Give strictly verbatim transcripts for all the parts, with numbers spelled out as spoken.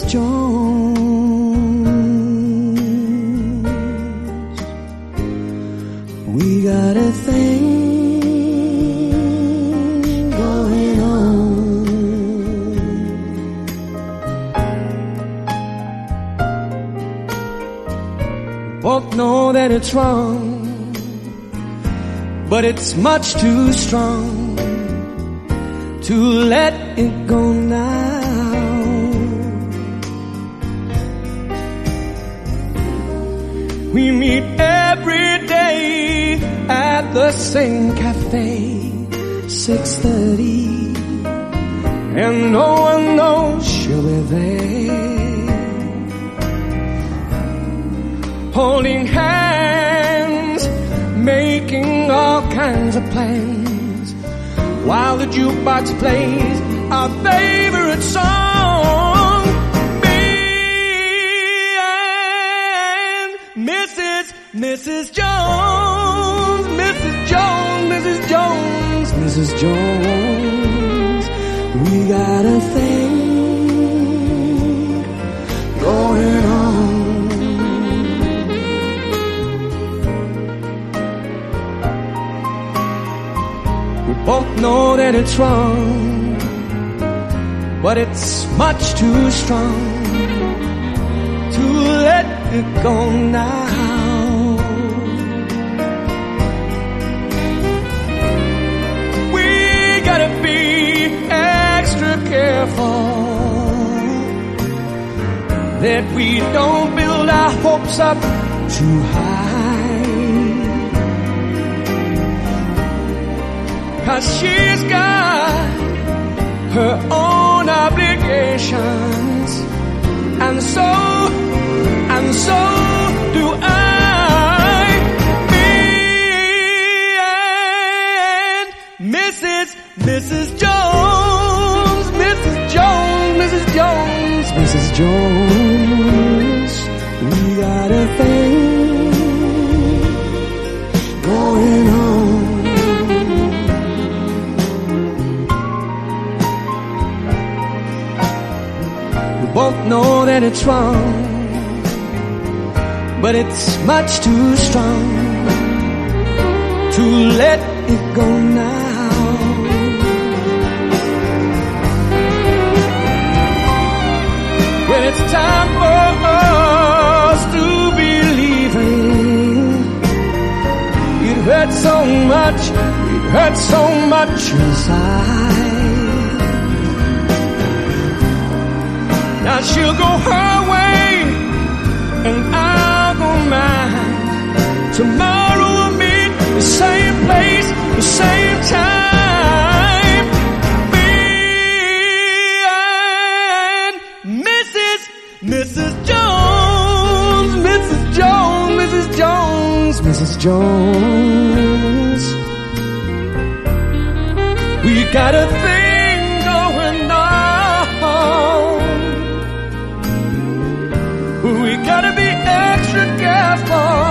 Jones, we got a thing going on. Both know that it's wrong, but it's much too strong to let it go now. We meet every day at the same cafe, six thirty, and no one knows she'll be there. Holding hands, making all kinds of plans, while the jukebox plays our favorite song. Me and Missus Missus Jones, Missus Jones, Missus Jones, Missus Jones, we got a thing going on. Both know that it's wrong, but it's much too strong to let it go now. We gotta be extra careful that we don't build our hopes up too high, 'cause she's got her own obligations, and so, and so do I. Me and Missus Missus Jones, Missus Jones, Missus Jones, Missus Jones, we got a thing going on. Both know that it's wrong, but it's much too strong to let it go now. When it's time for us to be leaving, it hurts so much, it hurts so much inside. Now she'll go her way, and I'll go mine. Tomorrow we'll meet the same place, the same time. Me and Missus Missus Jones, Missus Jones, Missus Jones, Missus Jones, we got a thing going on. We gotta be extra careful,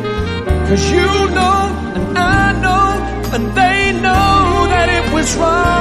'cause you know, and I know, and they know that it was wrong.